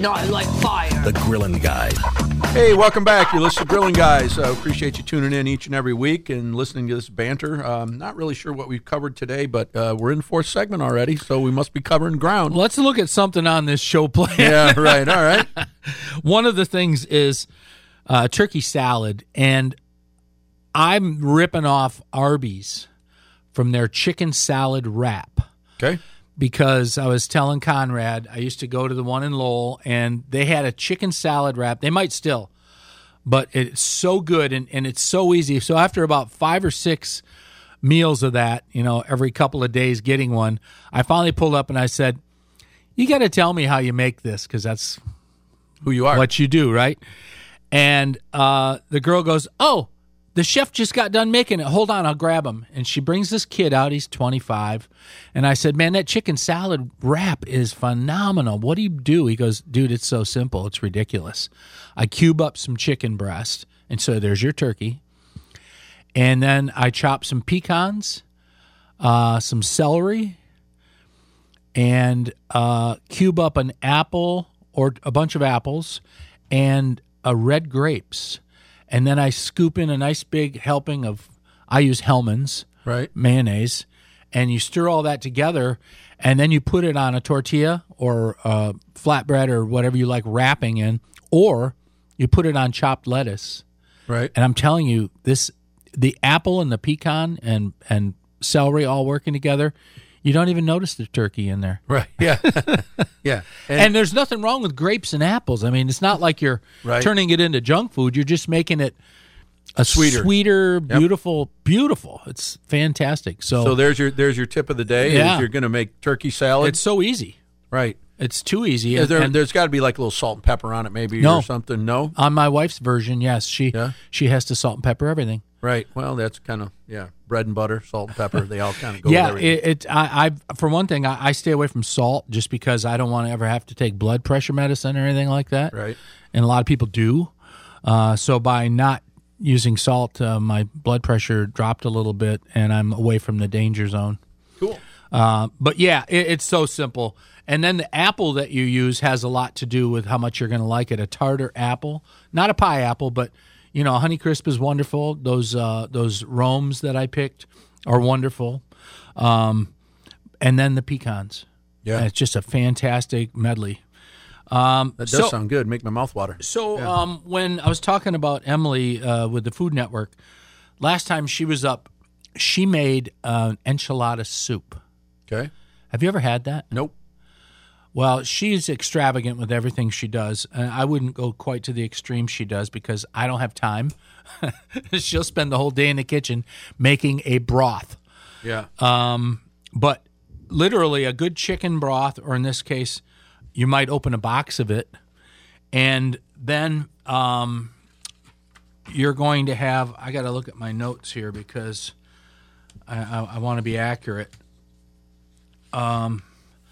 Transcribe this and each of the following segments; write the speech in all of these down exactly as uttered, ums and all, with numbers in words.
and I like fire. The Grilling Guys. Hey, welcome back. You're listening to Grilling Guys. Uh, appreciate you tuning in each and every week and listening to this banter. Um, not really sure what we've covered today, but uh, we're in the fourth segment already, so we must be covering ground. Let's look at something on this show plan. Yeah, right. All right. One of the things is uh, turkey salad, and I'm ripping off Arby's from their chicken salad wrap. Okay. Because I was telling Conrad, I used to go to the one in Lowell, and they had a chicken salad wrap. They might still, but it's so good, and, and it's so easy. So after about five or six meals of that, you know, every couple of days getting one, I finally pulled up and I said, you got to tell me how you make this, because that's who you are, what you do, right? And uh, the girl goes, oh, the chef just got done making it. Hold on, I'll grab him. And she brings this kid out. He's twenty-five. And I said, man, that chicken salad wrap is phenomenal. What do you do? He goes, dude, it's so simple. It's ridiculous. I cube up some chicken breast. And so there's your turkey. And then I chop some pecans, uh, some celery, and uh, cube up an apple or a bunch of apples and a red grapes. And then I scoop in a nice big helping of, I use Hellmann's right. mayonnaise, and you stir all that together, and then you put it on a tortilla or a flatbread or whatever you like wrapping in, or you put it on chopped lettuce. Right. And I'm telling you, this the apple and the pecan and, and celery all working together, you don't even notice the turkey in there. Right. Yeah. yeah. And, and there's nothing wrong with grapes and apples. I mean, it's not like you're right. turning it into junk food. You're just making it a sweeter, sweeter, yep. beautiful, beautiful. It's fantastic. So, so there's your there's your tip of the day. Yeah. Is you're going to make turkey salad. It's so easy. Right. It's too easy. Is there, and, there's got to be like a little salt and pepper on it, maybe, no. or something. No. On my wife's version, yes, she yeah. she has to salt and pepper everything. Right. Well, that's kind of, yeah, bread and butter, salt and pepper. They all kind of go yeah, with everything. it, it, I, I, for one thing, I, I stay away from salt just because I don't want to ever have to take blood pressure medicine or anything like that. Right. And a lot of people do. Uh, so by not using salt, uh, my blood pressure dropped a little bit, and I'm away from the danger zone. Cool. Uh, but, yeah, it, it's so simple. And then the apple that you use has a lot to do with how much you're going to like it. A tartar apple, not a pie apple, but you know, Honeycrisp is wonderful. Those uh, those Romes that I picked are wonderful. Um, and then the pecans. Yeah. And it's just a fantastic medley. Um, that does so, sound good. Make my mouth water. So yeah. um, when I was talking about Emily uh, with the Food Network, last time she was up, she made uh, enchilada soup. Okay. Have you ever had that? Nope. Well, she's extravagant with everything she does. And I wouldn't go quite to the extreme she does because I don't have time. She'll spend the whole day in the kitchen making a broth. Yeah. Um, but literally a good chicken broth, or in this case, you might open a box of it, and then um, you're going to have, I got to look at my notes here because I, I, I want to be accurate. Um.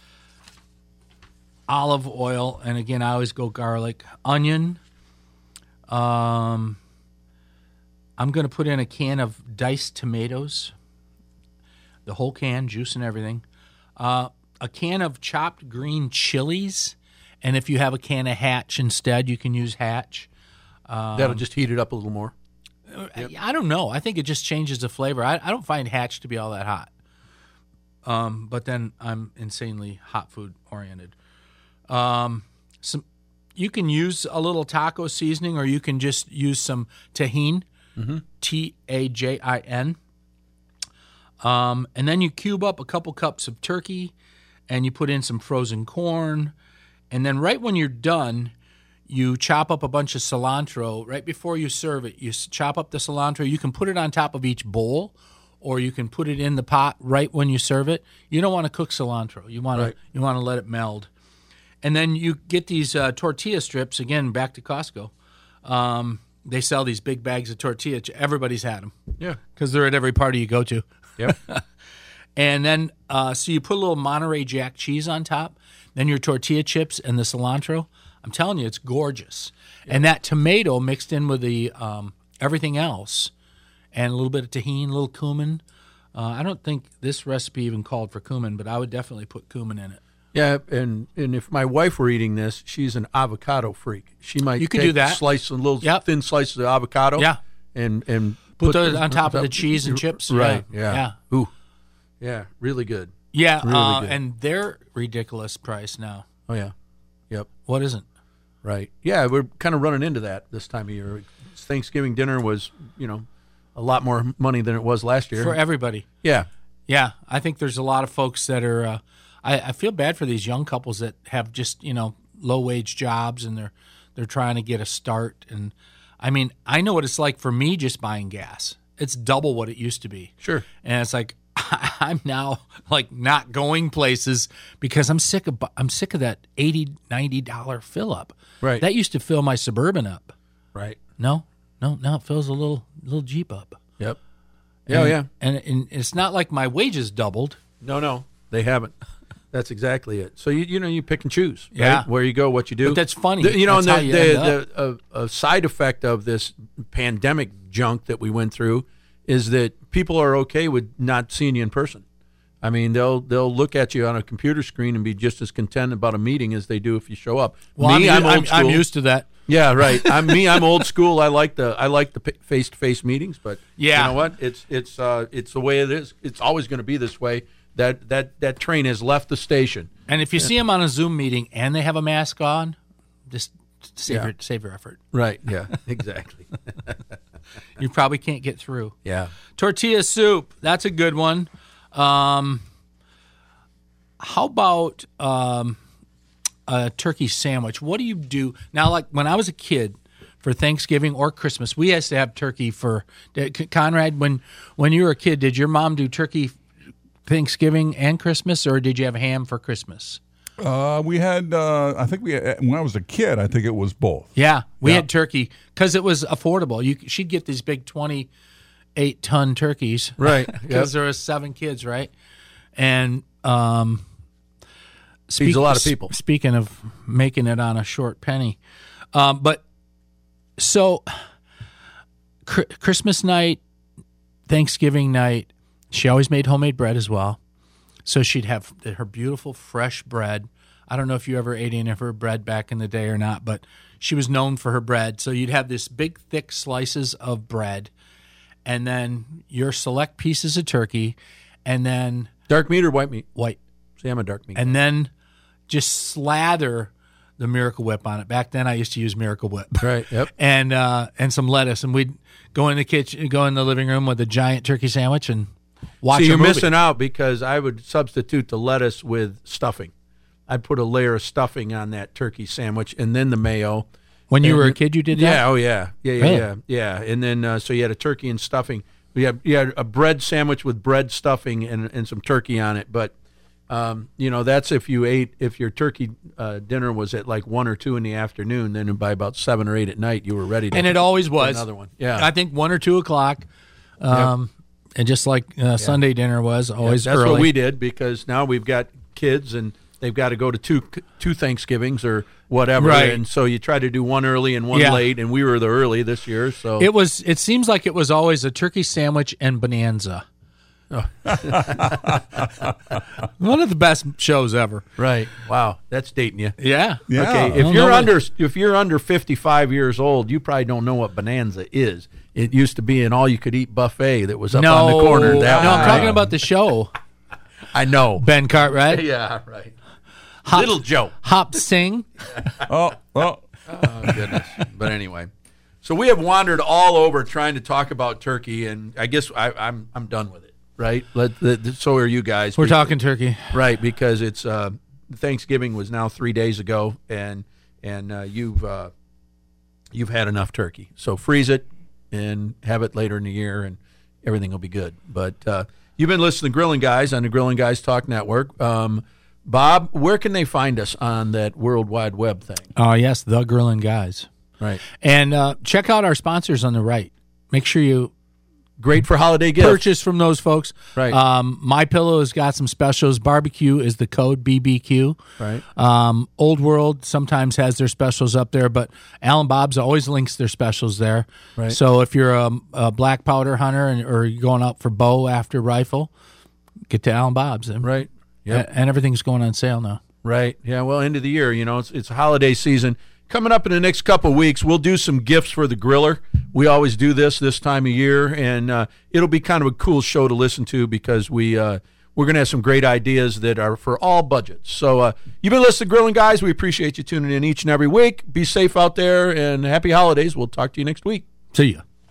Olive oil, and again, I always go garlic, onion. Um, I'm going to put in a can of diced tomatoes, the whole can, juice and everything. Uh, a can of chopped green chilies, and if you have a can of Hatch instead, you can use Hatch. Um, That'll just heat it up a little more. Yep. I, I don't know. I think it just changes the flavor. I, I don't find Hatch to be all that hot. Um, but then I'm insanely hot food oriented. Um, some you can use a little taco seasoning, or you can just use some tajin, mm-hmm. T A J I N. Um, and then you cube up a couple cups of turkey, and you put in some frozen corn, and then right when you're done, you chop up a bunch of cilantro. Right before you serve it, you chop up the cilantro. You can put it on top of each bowl, or you can put it in the pot right when you serve it. You don't want to cook cilantro. You want right. to you want to let it meld. And then you get these uh, tortilla strips, again, back to Costco. Um, they sell these big bags of tortilla. Everybody's had them. Yeah. Because they're at every party you go to. Yep. And then, uh, so you put a little Monterey Jack cheese on top, then your tortilla chips and the cilantro. I'm telling you, it's gorgeous. Yep. And that tomato mixed in with the um, everything else, and a little bit of tahini, a little cumin. Uh, I don't think this recipe even called for cumin, but I would definitely put cumin in it. Yeah, and, and if my wife were eating this, she's an avocado freak. She might You could take do that. slice some little Yep. thin slices of avocado. Yeah. and and Put those on top of the cheese and chips. Right. Yeah. Yeah. Ooh. Yeah. Really good. Yeah, Really uh, good. and they're ridiculous price now. Oh yeah. Yep. What isn't? Right. Yeah, we're kind of running into that this time of year. Thanksgiving dinner was, you know, a lot more money than it was last year. For everybody. Yeah. Yeah, I think there's a lot of folks that are. Uh, I, I feel bad for these young couples that have just you know low wage jobs and they're they're trying to get a start. And I mean, I know what it's like for me just buying gas. It's double what it used to be. Sure. And it's like I'm now like not going places because I'm sick of I'm sick of that eighty, ninety dollar fill up. Right. That used to fill my Suburban up. Right. No, no, now it fills a little little Jeep up. Yep. Yeah, and, yeah. And, and it's not like my wages doubled. No, no, they haven't. That's exactly it. So you you know you pick and choose, right? Yeah. Where you go, what you do. But that's funny. The- you know, That's and how the, you the, end the a, a side effect of this pandemic junk that we went through is that people are okay with not seeing you in person. I mean, they'll they'll look at you on a computer screen and be just as content about a meeting as they do if you show up. Well, me, I'm, I'm, I'm, old school. I'm used to that. Yeah, right. I'm me. I'm old school. I like the I like the face to face meetings, but Yeah. you know what? It's it's uh, it's the way it is. It's always going to be this way. That that that train has left the station. And if you see them on a Zoom meeting and they have a mask on, just save, Yeah. your, save your effort. Right. Yeah. Exactly. You probably can't get through. Yeah. Tortilla soup, that's a good one. Um, how about um, a turkey sandwich? What do you do now? Like when I was a kid, for Thanksgiving or Christmas, we used to have turkey for did- Conrad. When when you were a kid, did your mom do turkey Thanksgiving and Christmas, or did you have ham for Christmas? Uh, we had, uh, I think we had, when I was a kid, I think it was both. Yeah, we Yeah. had turkey because it was affordable. You she'd get these big twenty-eight ton turkeys, Right. Because there was seven kids, right? And um, Feeds a lot of people. Speaking of making it on a short penny, um, but so cr- Christmas night, Thanksgiving night, she always made homemade bread as well. So she'd have her beautiful fresh bread. I don't know if you ever ate any of her bread back in the day or not, but she was known for her bread. So you'd have this big, thick slices of bread, and then your select pieces of turkey, and then Dark meat or white meat? white, See, I'm a dark meat. and then just slather the Miracle Whip on it. Back then, I used to use Miracle Whip. Right. Yep. And uh, and some lettuce, and we'd go in the kitchen, go in the living room with a giant turkey sandwich and watch See, a you're movie. missing out because I would substitute the lettuce with stuffing. I'd put a layer of stuffing on that turkey sandwich and then the mayo. When you And- were a kid, you did that? Yeah. Oh, yeah. Yeah. Yeah. Really? Yeah. Yeah. And then uh, so you had a turkey and stuffing. You had, you had a bread sandwich with bread stuffing and, and some turkey on it. But um, you know, that's if you ate if your turkey uh, dinner was at like one or two in the afternoon. Then by about seven or eight at night, you were ready to. And it always put was. another one. Yeah. I think one or two o'clock. Um, And just like uh, Sunday dinner was, always That's early. what we did because now we've got kids and they've got to go to two two Thanksgivings or whatever, Right. and so you try to do one early and one Yeah. late, and we were the early this year. So It was. It seems like it was always a turkey sandwich and bonanza. Oh. One of the best shows ever. right, wow, that's dating you. Yeah. Yeah. Okay, I if don't you're know under if you're under fifty-five years old, you probably don't know what Bonanza is. It used to be an all-you-could-eat buffet that was up no, on the corner. That no, one, I'm right? talking about the show. I know. Ben Cartwright, Yeah, right. Hop, Little Joe. Hop Sing. Oh, oh. Oh, goodness. But anyway, so we have wandered all over trying to talk about turkey, and I guess I, I'm I'm done with it. Right? Let, let, so are you guys. We're Be- talking turkey. right because it's uh, Thanksgiving was now three days ago, and and uh, you've uh, you've had enough turkey. So freeze it and have it later in the year, and everything will be good. But uh, you've been listening to Grilling Guys on the Grilling Guys Talk Network. Um, Bob, where can they find us on that World Wide Web thing? Oh yes, the Grilling Guys. Right. And uh, check out our sponsors on the right. Make sure you Great for holiday gifts. purchase from those folks. Right. Um, My Pillow has got some specials. Barbecue is the code B B Q. Right. Um, Old World sometimes has their specials up there, but Alan Bob's always links their specials there. Right. So if you're a, a black powder hunter and, or you're going out for bow after rifle, get to Alan Bob's. And, Right. Yep. and everything's going on sale now. Right. Yeah. Well, end of the year, you know, it's it's holiday season. Coming up in the next couple of weeks, we'll do some gifts for the griller. We always do this this time of year, and uh, it'll be kind of a cool show to listen to because we, uh, we're going to have some great ideas that are for all budgets. So uh, you've been listening to Grilling Guys. We appreciate you tuning in each and every week. Be safe out there, and happy holidays. We'll talk to you next week. See ya.